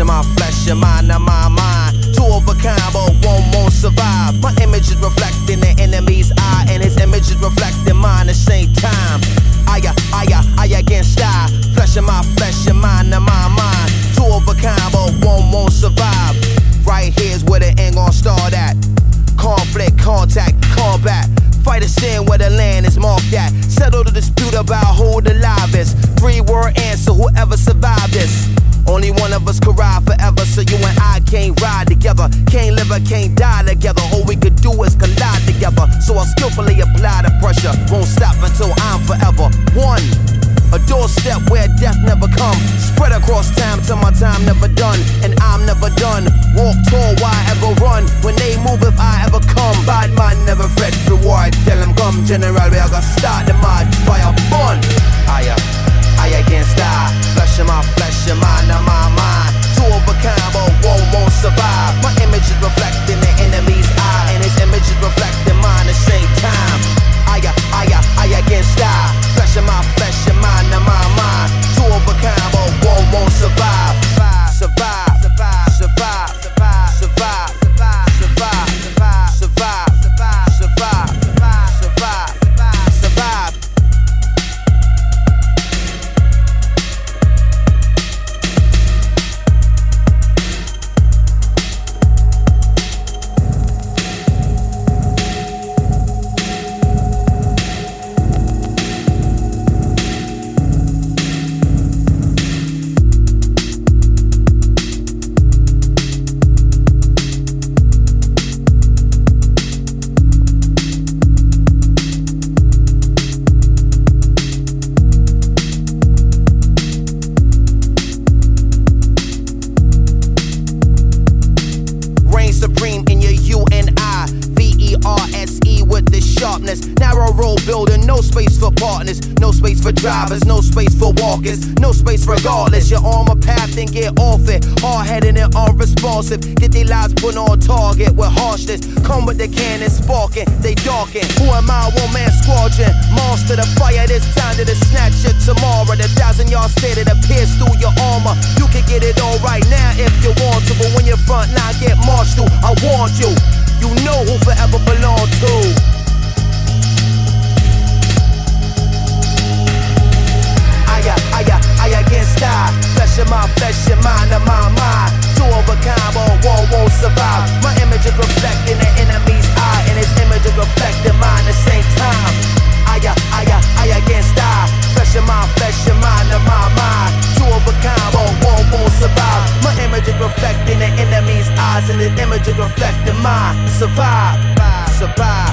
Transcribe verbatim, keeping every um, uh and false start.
of my flesh, your mind of my mind. Two of a kind, but one won't survive. My image is reflecting the enemy's eye, and his image is reflecting mine at the same time. I, I, I, I against I. Flesh of my flesh, your mind of my mind. Two of a kind, but one won't survive. Right here's where the end gon' start at. Conflict, contact, combat. Fight a sin where the land is marked at. Settle the dispute about who the live is. Three word answer, whoever survived this. Only one of us could ride forever, so you and I can't ride together. Can't live or can't die together. All we could do is collide together. So I'll skillfully apply the pressure. Won't stop until I'm forever one. A doorstep where death never come. Spread across time till my time never done. And I'm never done. Walk tall, why ever run? When they move, if I ever come. Bad man never fret reward. Tell them come, general, we are gonna start the mad fire fun. I, I against I. Flesh of my flesh, your mind of my mind. Two of a kind, but one won't survive. My image is reflecting the enemy's eye, and his image is reflecting mine at the same time. I, I, I against I. Flesh of my flesh, your mind of my mind. Two of a kind, but one won't survive. Survive, survive, survive, survive, survive, survive, survive, survive, survive, survive, survive, survive, survive. Supreme in your U and I, V E R S E with the sharpness. Narrow road building, no space for partners, no space for drivers, no space for walkers, no space regardless. You're on my path and get off it. Hard-headed and unresponsive, get their lives put on target with harshness. Come with the cannon sparking, they darken. Who am I? One man squadron, monster the fire. This time to the snatch it tomorrow. The thousand yard stay that appears through your armor. You can get it all right now if you want to, but when your front line get marched through, I warned you. You know who forever belong to. I, I, I, I against I. Flesh of my flesh, your mind of my mind. Two of a kind, but one won't survive. My image is reflecting the enemy's eye, and his image is reflecting mine at the same time. I, I, I, I against I. Flesh of my flesh, your mind of my mind. Two of a kind, but one won't survive. My image is reflecting the enemy's eyes, and his image is reflecting mine. Survive, survive.